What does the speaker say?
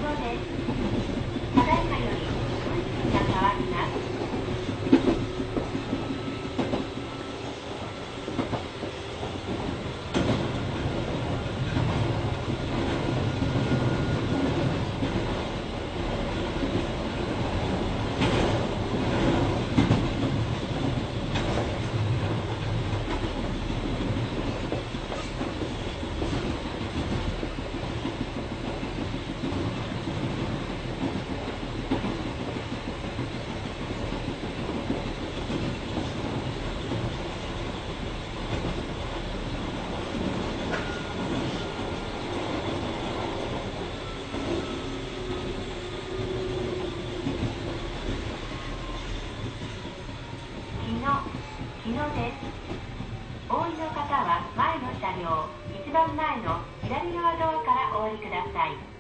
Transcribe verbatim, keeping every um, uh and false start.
です。ただいまより運賃が変わります。日野です。お降りの方は前の車両、一番前の左側ドアからお降りください。